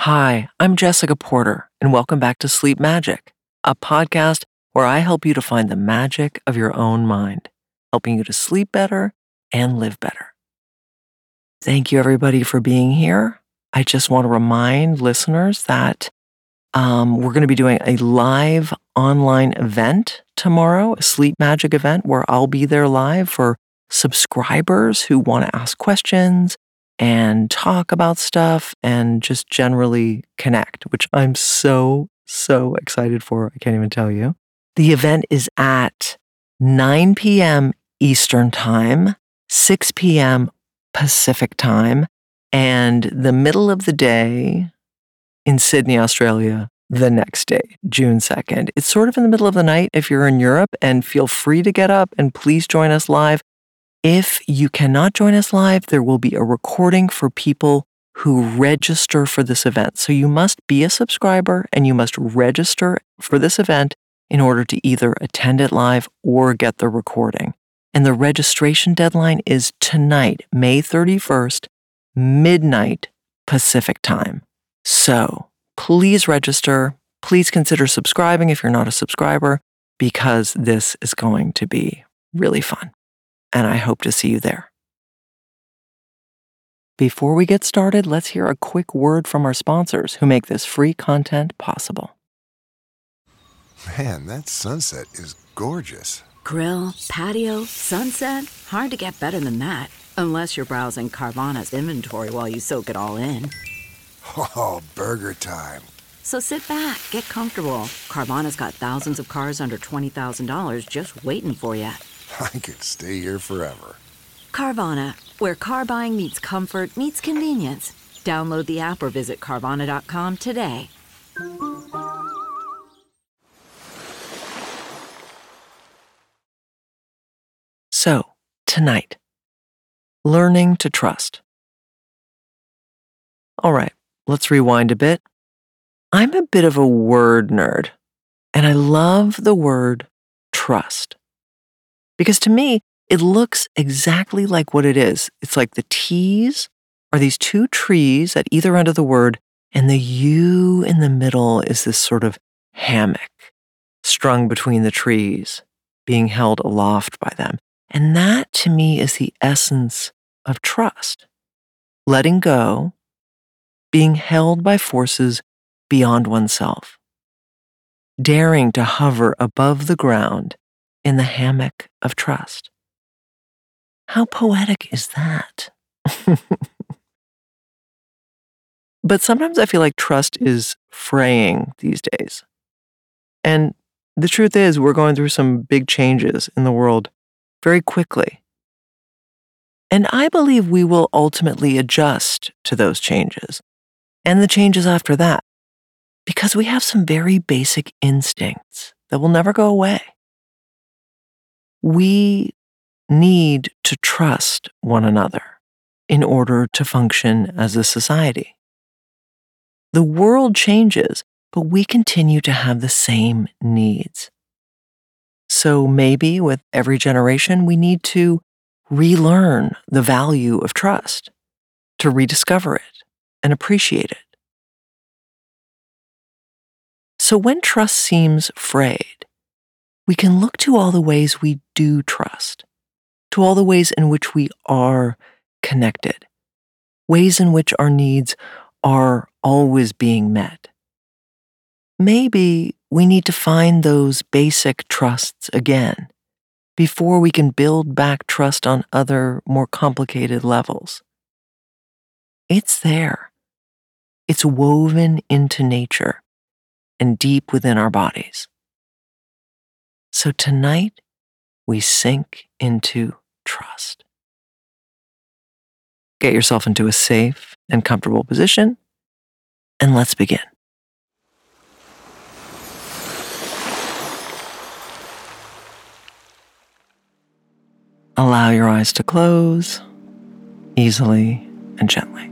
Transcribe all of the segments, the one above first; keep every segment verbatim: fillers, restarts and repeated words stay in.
Hi, I'm Jessica Porter, and welcome back to Sleep Magic, a podcast where I help you to find the magic of your own mind, helping you to sleep better and live better. Thank you, everybody, for being here. I just want to remind listeners that um, we're going to be doing a live online event tomorrow, a Sleep Magic event where I'll be there live for subscribers who want to ask questions and talk about stuff and just generally connect, which I'm so, so excited for. I can't even tell you. The event is at nine p.m. Eastern Time, six p.m. Pacific Time, and the middle of the day in Sydney, Australia, the next day, June second. It's sort of in the middle of the night if you're in Europe, and feel free to get up and please join us live. If you cannot join us live, there will be a recording for people who register for this event. So you must be a subscriber and you must register for this event in order to either attend it live or get the recording. And the registration deadline is tonight, May thirty-first, midnight Pacific Time. So please register. Please consider subscribing if you're not a subscriber, because this is going to be really fun. And I hope to see you there. Before we get started, let's hear a quick word from our sponsors who make this free content possible. Man, that sunset is gorgeous. Grill, patio, sunset. Hard to get better than that. Unless you're browsing Carvana's inventory while you soak it all in. Oh, burger time. So sit back, get comfortable. Carvana's got thousands of cars under twenty thousand dollars just waiting for you. I could stay here forever. Carvana, where car buying meets comfort, meets convenience. Download the app or visit Carvana dot com today. So, tonight, learning to trust. All right, let's rewind a bit. I'm a bit of a word nerd, and I love the word trust. Because to me, it looks exactly like what it is. It's like the T's are these two trees at either end of the word, and the U in the middle is this sort of hammock strung between the trees, being held aloft by them. And that, to me, is the essence of trust. Letting go, being held by forces beyond oneself. Daring to hover above the ground in the hammock of trust. How poetic is that? But sometimes I feel like trust is fraying these days. And the truth is, we're going through some big changes in the world very quickly. And I believe we will ultimately adjust to those changes and the changes after that, because we have some very basic instincts that will never go away. We need to trust one another in order to function as a society. The world changes, but we continue to have the same needs. So maybe with every generation, we need to relearn the value of trust, to rediscover it and appreciate it. So when trust seems frayed, we can look to all the ways we do trust, to all the ways in which we are connected, ways in which our needs are always being met. Maybe we need to find those basic trusts again before we can build back trust on other, more complicated levels. It's there. It's woven into nature and deep within our bodies. So tonight, we sink into trust. Get yourself into a safe and comfortable position, and let's begin. Allow your eyes to close easily and gently.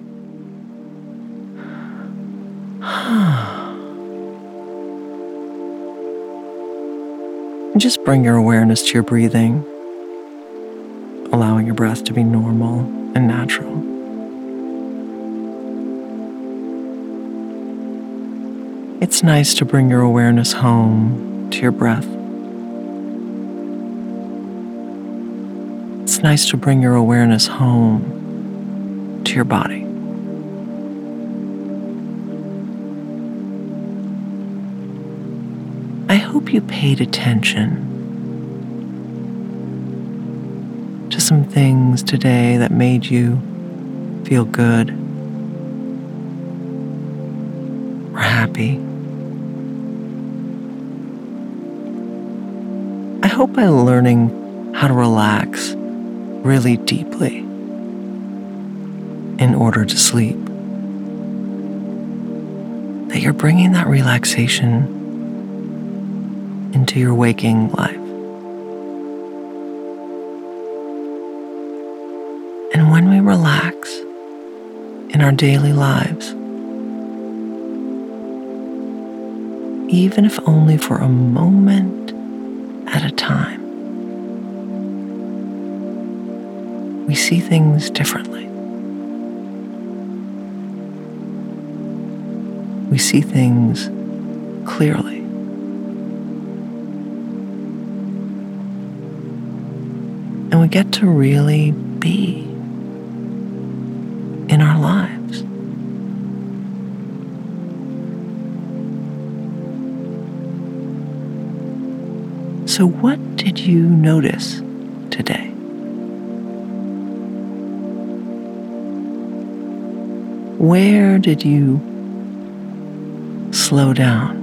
Just bring your awareness to your breathing, allowing your breath to be normal and natural. It's nice to bring your awareness home to your breath. It's nice to bring your awareness home to your body. I hope you paid attention to some things today that made you feel good or happy. I hope by learning how to relax really deeply in order to sleep, that you're bringing that relaxation into your waking life. And when we relax in our daily lives, even if only for a moment at a time, we see things differently. We see things clearly. And we get to really be in our lives. So what did you notice today? Where did you slow down?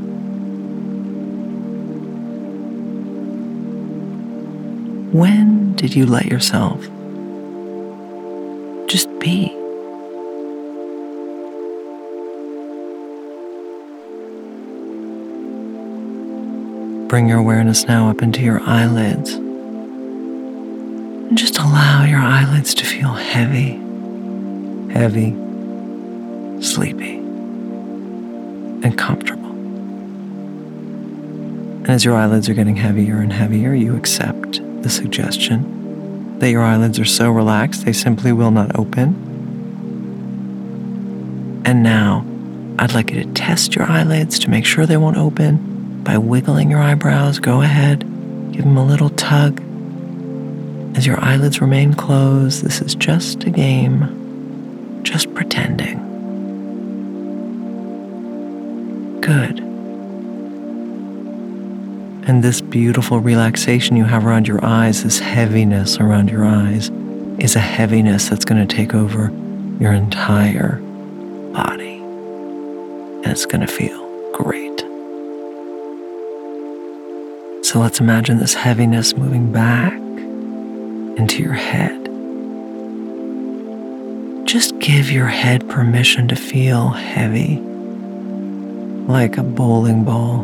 When did you let yourself just be? Bring your awareness now up into your eyelids and just allow your eyelids to feel heavy, heavy, sleepy, and comfortable. And as your eyelids are getting heavier and heavier, you accept the suggestion that your eyelids are so relaxed they simply will not open. And now, I'd like you to test your eyelids to make sure they won't open by wiggling your eyebrows. Go ahead, give them a little tug. As your eyelids remain closed, this is just a game, just pretending. Good. And this beautiful relaxation you have around your eyes, this heaviness around your eyes, is a heaviness that's going to take over your entire body. And it's going to feel great. So let's imagine this heaviness moving back into your head. Just give your head permission to feel heavy, like a bowling ball.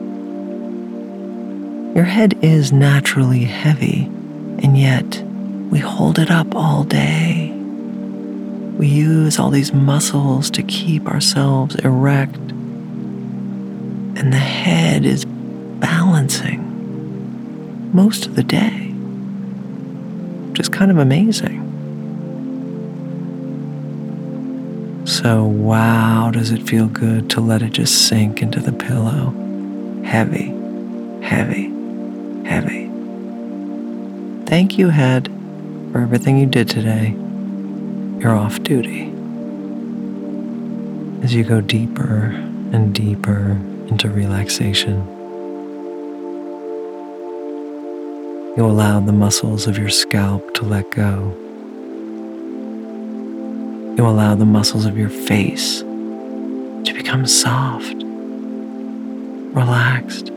Your head is naturally heavy, and yet we hold it up all day. We use all these muscles to keep ourselves erect, and the head is balancing most of the day, which is kind of amazing. So, wow, does it feel good to let it just sink into the pillow? Heavy, heavy, heavy. Thank you, head, for everything you did today. You're off duty. As you go deeper and deeper into relaxation, you allow the muscles of your scalp to let go. You allow the muscles of your face to become soft, relaxed.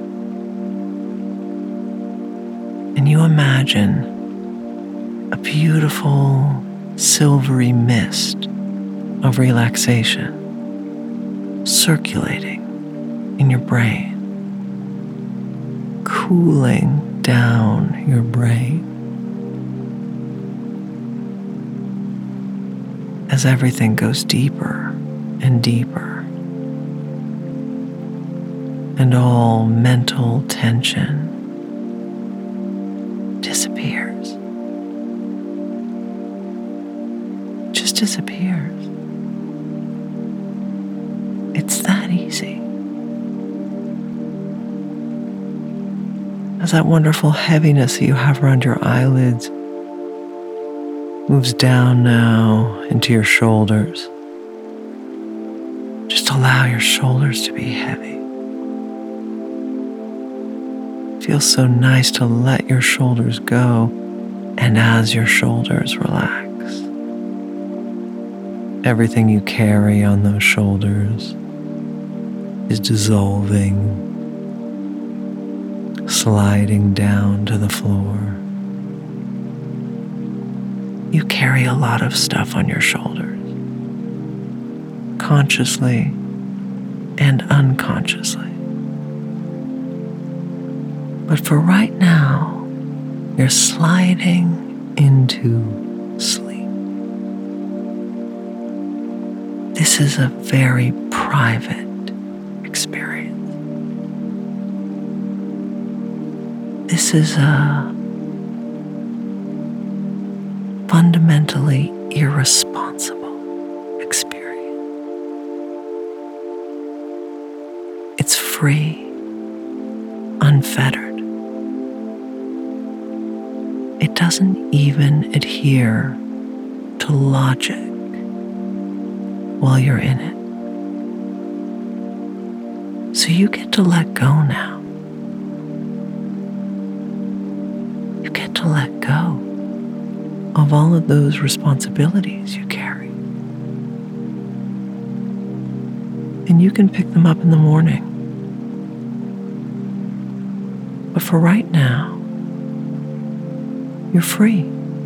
And you imagine a beautiful silvery mist of relaxation circulating in your brain, cooling down your brain as everything goes deeper and deeper, and all mental tension disappears. Just disappears. It's that easy. as that wonderful heaviness that you have around your eyelids moves down now into your shoulders. Just allow your shoulders to be heavy. It feels so nice to let your shoulders go, and as your shoulders relax, everything you carry on those shoulders is dissolving, sliding down to the floor. You carry a lot of stuff on your shoulders, consciously and unconsciously. But for right now, you're sliding into sleep. This is a very private experience. This is a fundamentally irresponsible experience. It's free, unfettered. It doesn't even adhere to logic while you're in it. So you get to let go now. You get to let go of all of those responsibilities you carry. And you can pick them up in the morning. But for right now, you're free.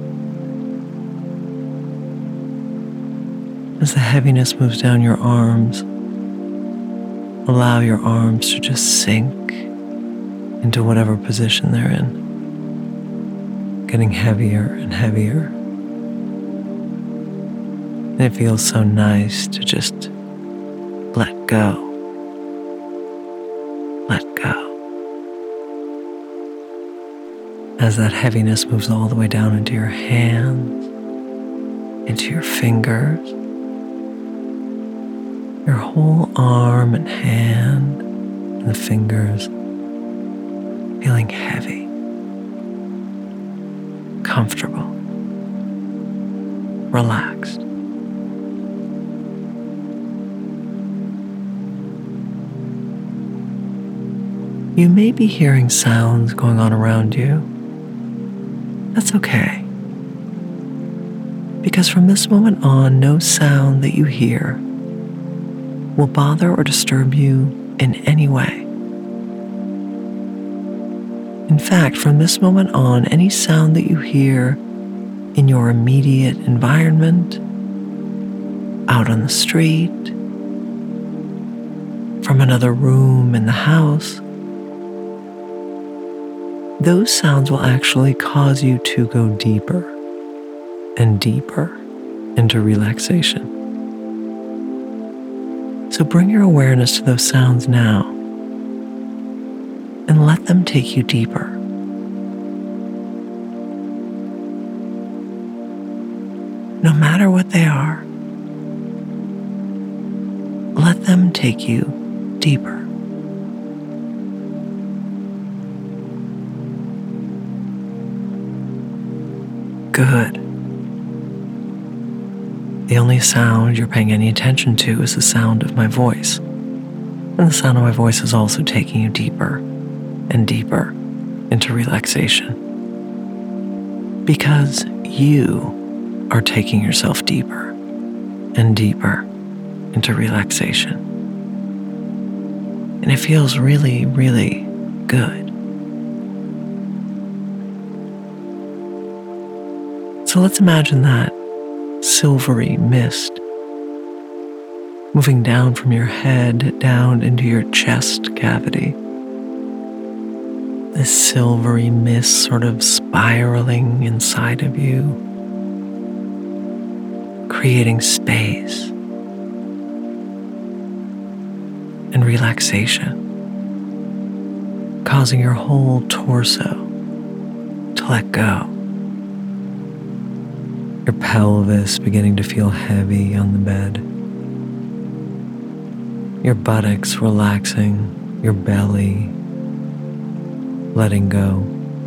As the heaviness moves down your arms, allow your arms to just sink into whatever position they're in, getting heavier and heavier. And it feels so nice to just let go. Let go. As that heaviness moves all the way down into your hands, into your fingers, your whole arm and hand, and the fingers, feeling heavy, comfortable, relaxed. You may be hearing sounds going on around you. That's okay. Because from this moment on, no sound that you hear will bother or disturb you in any way. In fact, from this moment on, any sound that you hear in your immediate environment, out on the street, from another room in the house, those sounds will actually cause you to go deeper and deeper into relaxation. So bring your awareness to those sounds now and let them take you deeper. No matter what they are, let them take you deeper. Good. The only sound you're paying any attention to is the sound of my voice. And the sound of my voice is also taking you deeper and deeper into relaxation. Because you are taking yourself deeper and deeper into relaxation. And it feels really, really good. So let's imagine that silvery mist moving down from your head down into your chest cavity. This silvery mist sort of spiraling inside of you, creating space and relaxation, causing your whole torso to let go. Your pelvis beginning to feel heavy on the bed. Your buttocks relaxing, your belly letting go.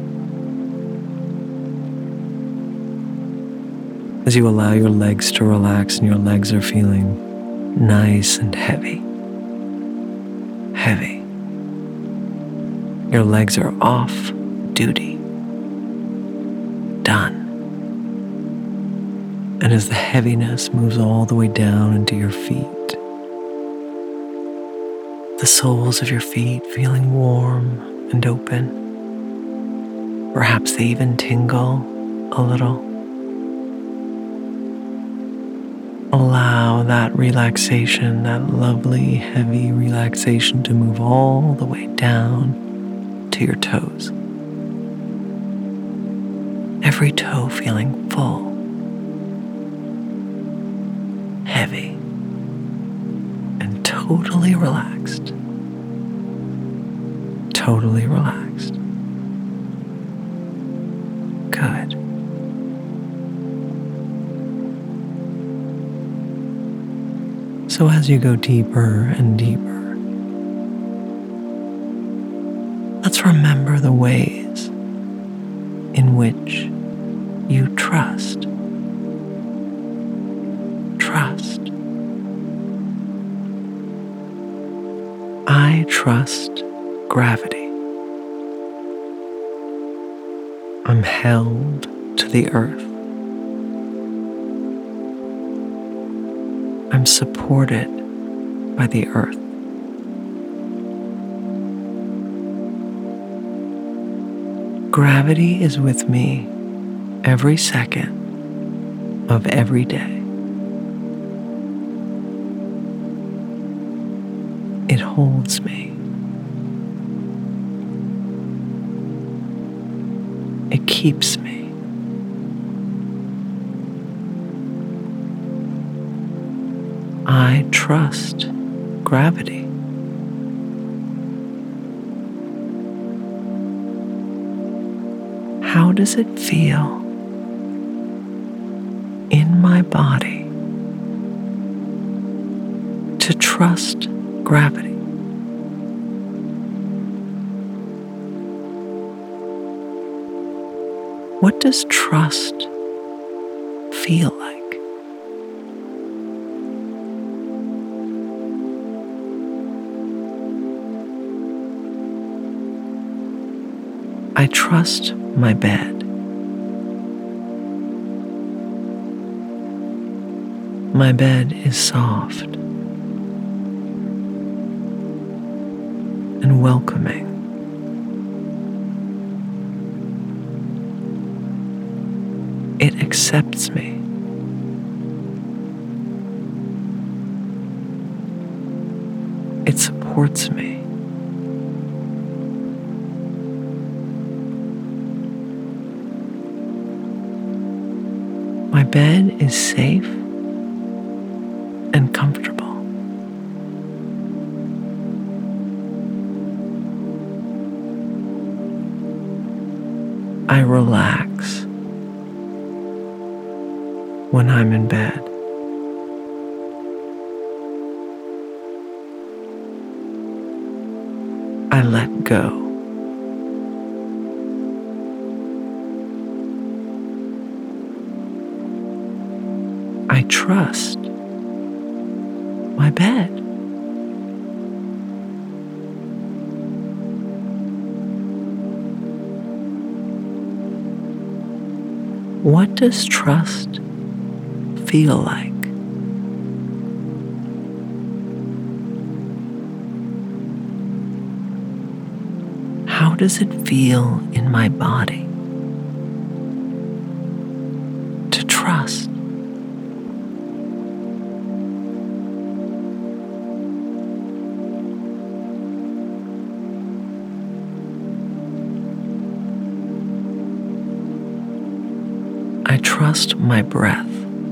As you allow your legs to relax and your legs are feeling nice and heavy. Heavy. Your legs are off duty. Done. And as the heaviness moves all the way down into your feet, the soles of your feet feeling warm and open. Perhaps they even tingle a little. Allow that relaxation, that lovely, heavy relaxation to move all the way down to your toes. Every toe feeling full, heavy, and totally relaxed. Totally relaxed. Good. So as you go deeper and deeper, let's remember the ways in which you trust. Trust. I trust gravity. I'm held to the earth. I'm supported by the earth. Gravity is with me every second of every day. It holds me. It keeps me. I trust gravity. How does it feel in my body to trust gravity? What does trust feel like? I trust my bed. My bed is soft and welcoming. It accepts me. It supports me. My bed is safe and comfortable. I relax when I'm in bed. I let go. I trust my bed. What does trust feel like? How does it feel in my body to trust? I trust my breath.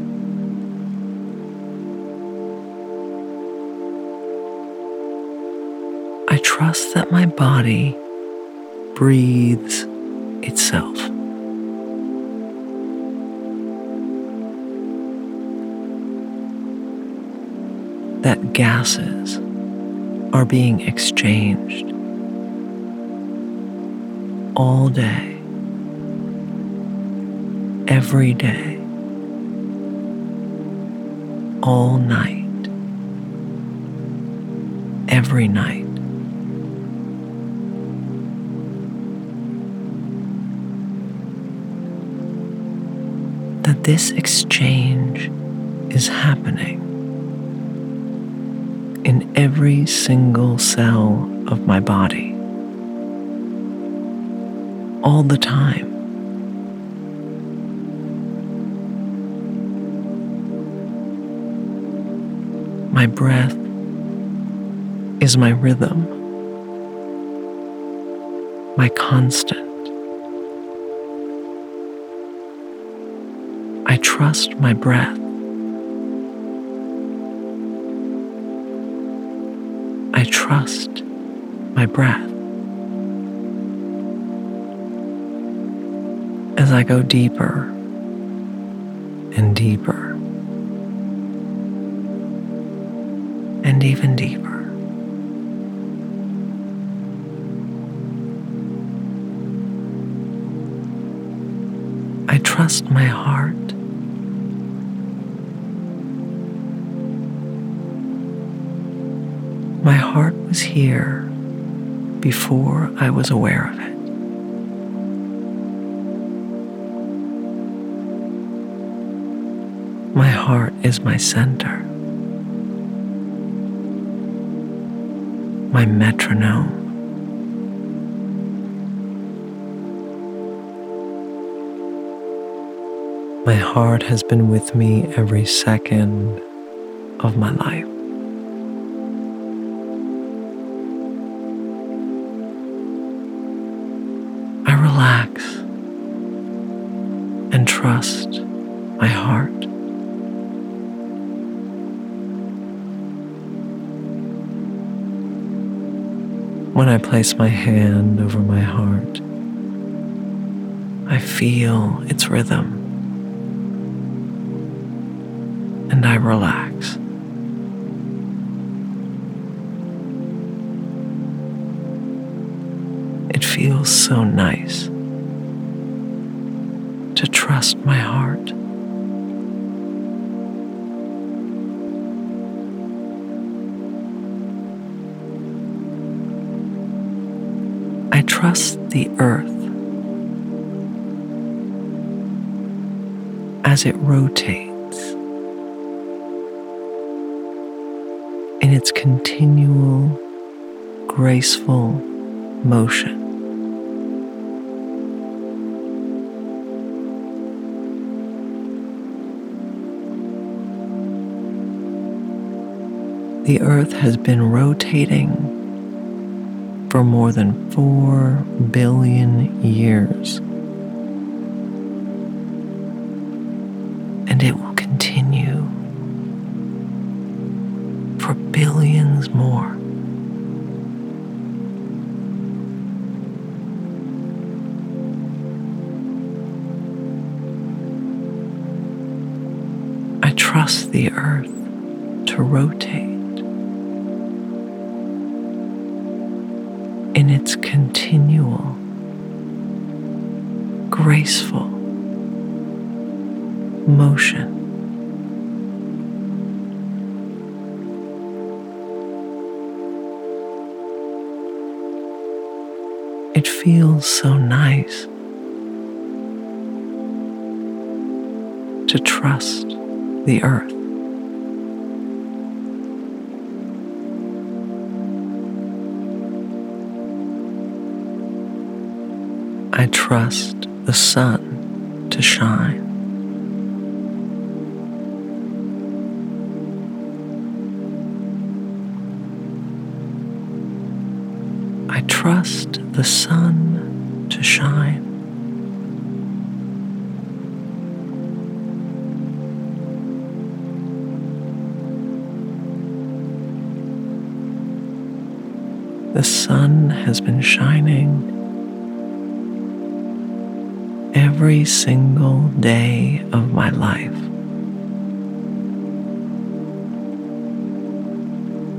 I trust that my body breathes itself. That gases are being exchanged. all day, every day, all night, every night. That this exchange is happening in every single cell of my body, all the time. My breath is my rhythm, my constant. I trust my breath. I trust my breath. As I go deeper and deeper and even deeper. I trust my heart. My heart was here before I was aware of it. My heart is my center, my metronome. My heart has been with me every second of my life. I relax and trust my heart. When I place my hand over my heart, I feel its rhythm and I relax. It feels so nice to trust my heart. I trust the earth as it rotates in its continual, graceful motion. The earth has been rotating for more than four billion years. And it will continue for billions more. I trust the earth to rotate in its continual, graceful motion. It feels so nice to trust the earth. I trust the sun to shine. I trust the sun to shine. The sun has been shining every single day of my life.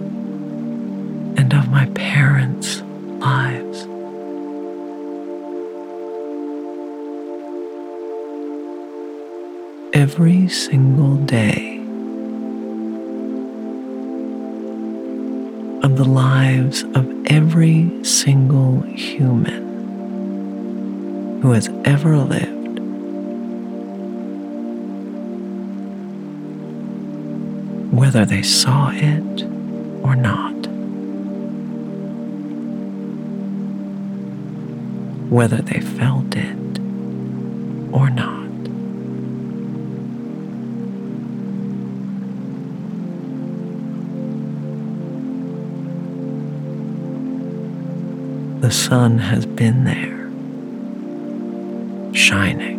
And of my parents' lives. every single day of the lives of every single human who has ever lived, whether they saw it or not, whether they felt it or not. The sun has been there, shining.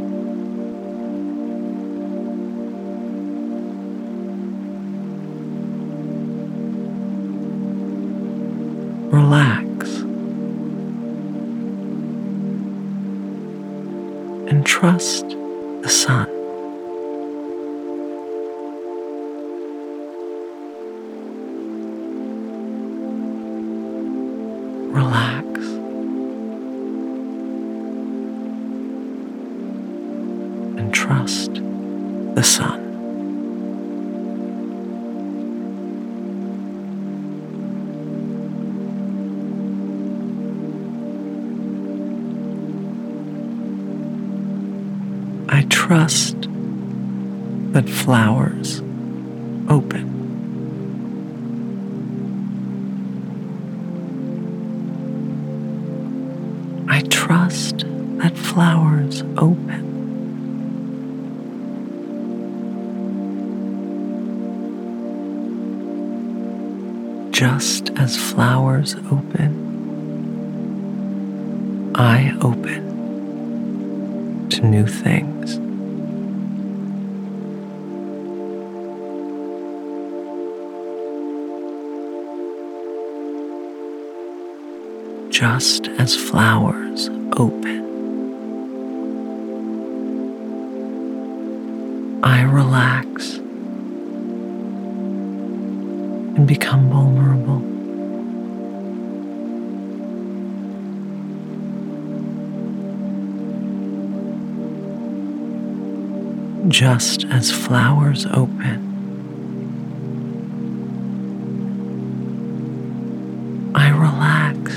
Relax and trust the sun. Relax and trust the sun. I trust that flowers open. I trust that flowers open. Just as flowers open, I open to new things. Just as flowers open, I relax and become vulnerable. Just as flowers open, I relax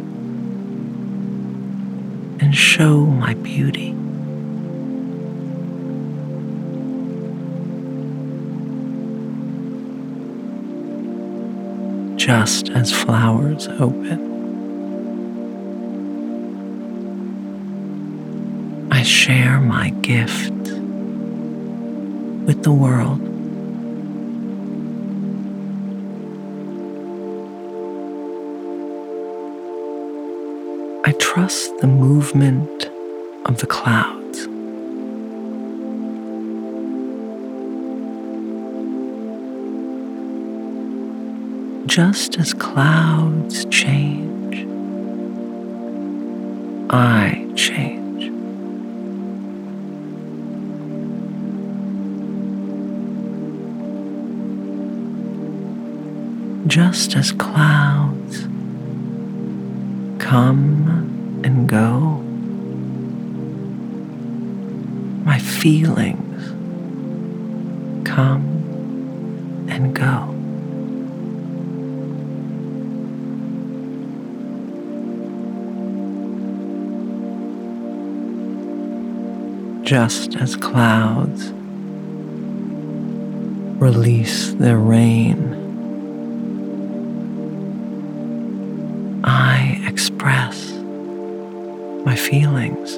and show my beauty. Just as flowers open, I share my gift with the world. I trust the movement of the clouds. Just as clouds change, I change. Just as clouds come and go, my feelings come and go. Just as clouds release their rain, I express my feelings.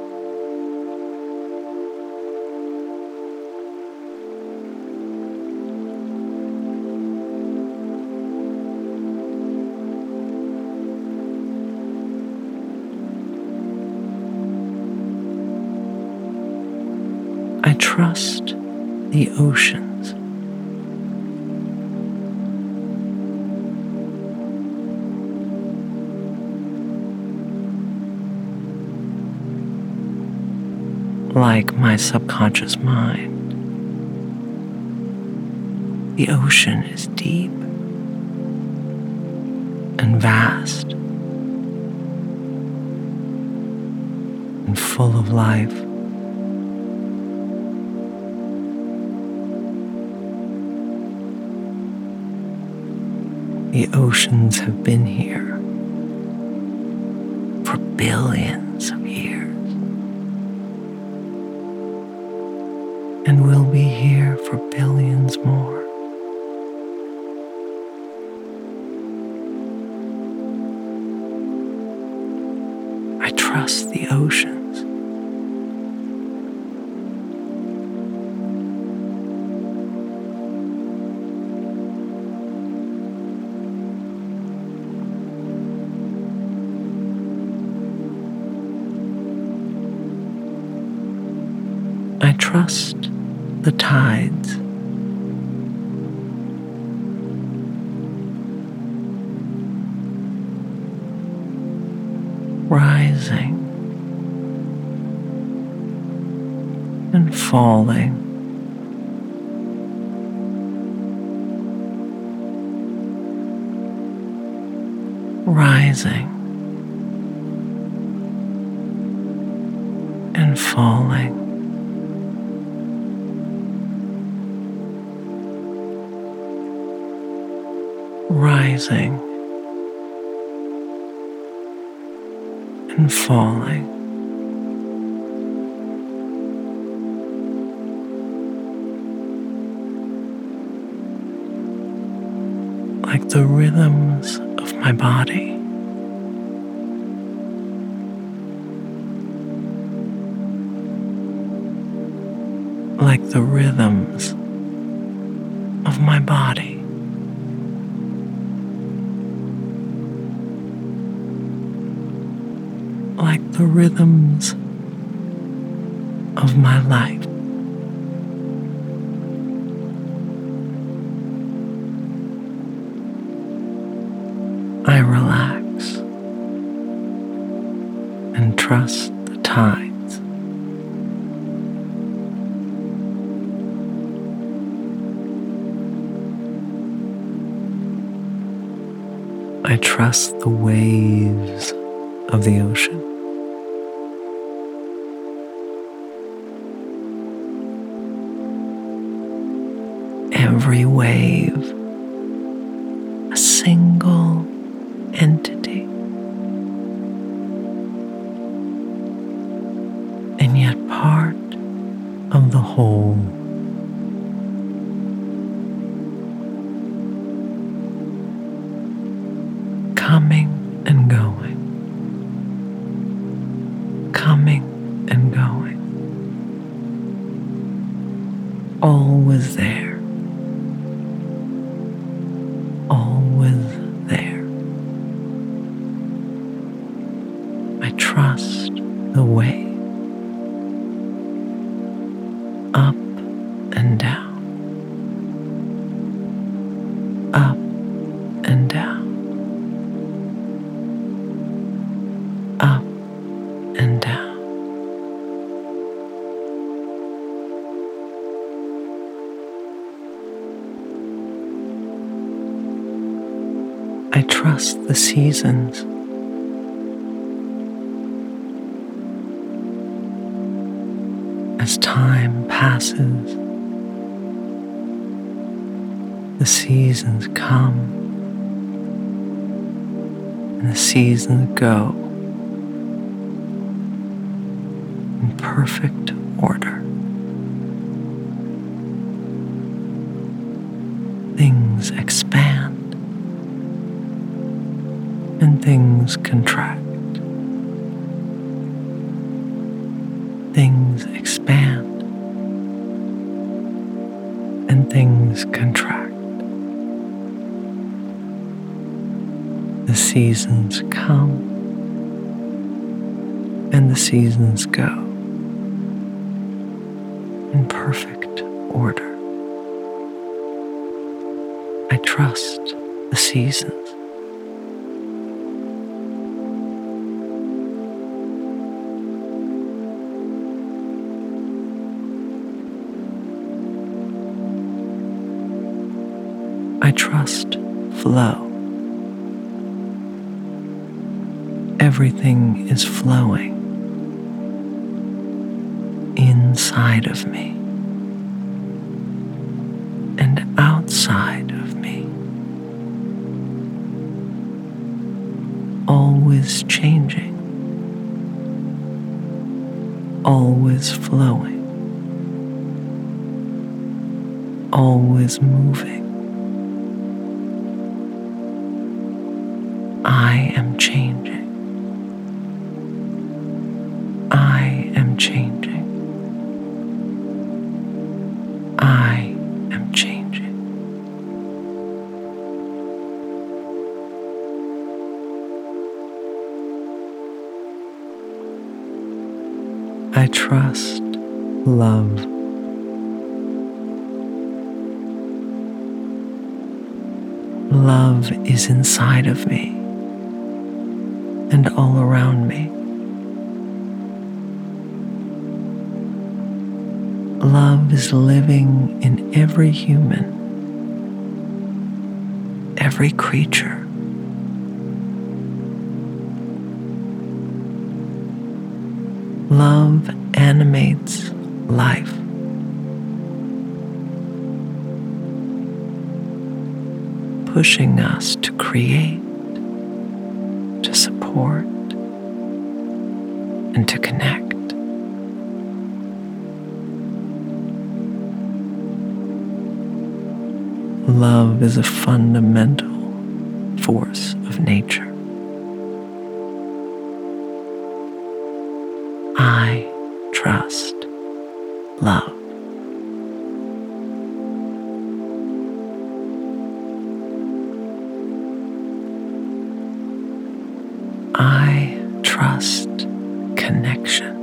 I trust the oceans. Like my subconscious mind, the ocean is deep and vast and full of life. The oceans have been here for billions of years and will be here for billions more. I trust the oceans. I trust the tides. Rising and falling. Rising and falling. Rising and falling. Like the rhythms of my body. Like the rhythms of my body. Like the rhythms of my life. I relax and trust the tides. I trust the waves of the ocean. Every wave, a single entity, and yet part of the whole. Coming and going, coming and going, always there. Always there. I trust the way, up and down, up and down, up and down. I trust the seasons. As time passes, the seasons come and the seasons go in perfect order. Things expand and things contract. Things expand and things contract. The seasons come and the seasons go in perfect order. I trust the seasons. I trust flow. Everything is flowing inside of me and outside of me. always changing, always flowing, always moving. I am changing. I am changing. I am changing. I trust love. Love is inside of me and all around me. Love is living in every human, every creature. Love animates life. Pushing us to create, to support, and to connect. Love is a fundamental force of nature. I trust love. I trust connection.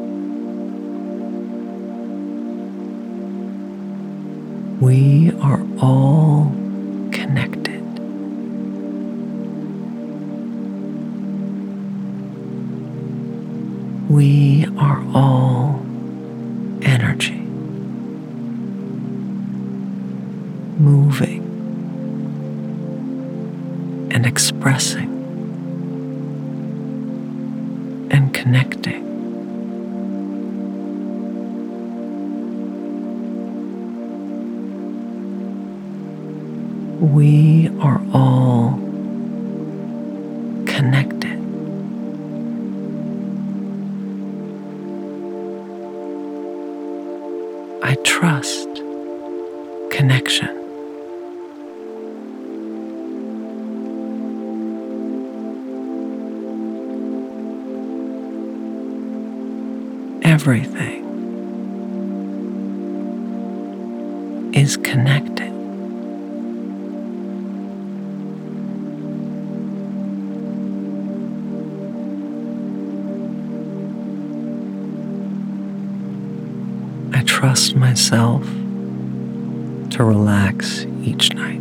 We are all connected. We are all energy, moving and expressing and connecting. We are all connected. I trust connection. Everything is connected. I trust myself to relax each night.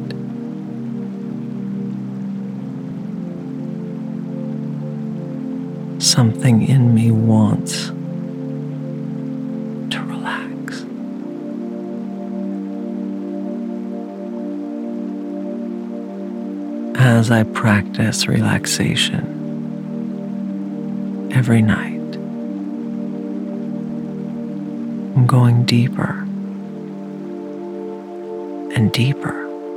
Something in me wants to relax. As I practice relaxation every night, I'm going deeper and deeper.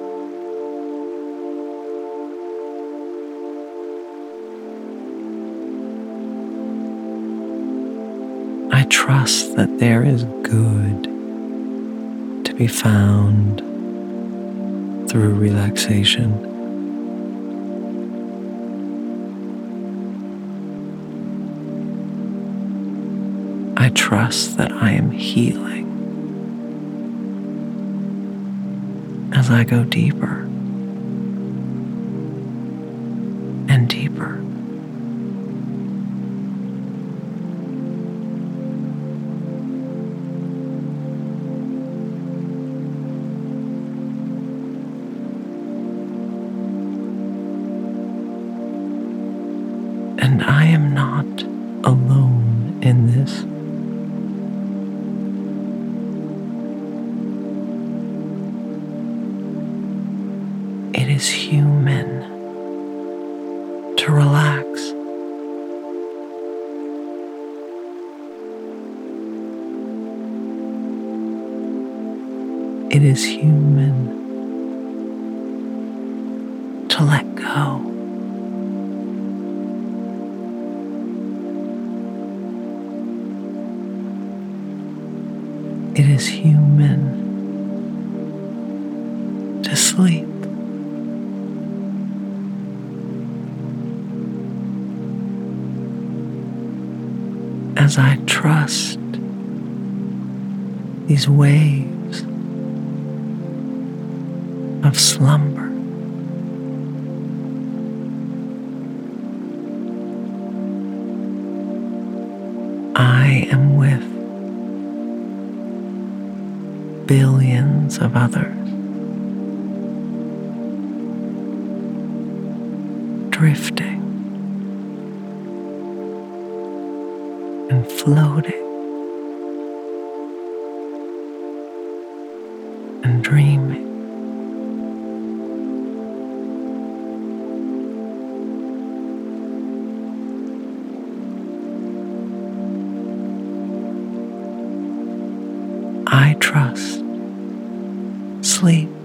I trust that there is good to be found through relaxation. I trust that I am healing as I go deeper and deeper. And I am not alone in this. It is human to relax. It is human to let go. It is human to sleep. As I trust these waves of slumber, I am with billions of others, drifting and floating and dreaming. I trust sleep.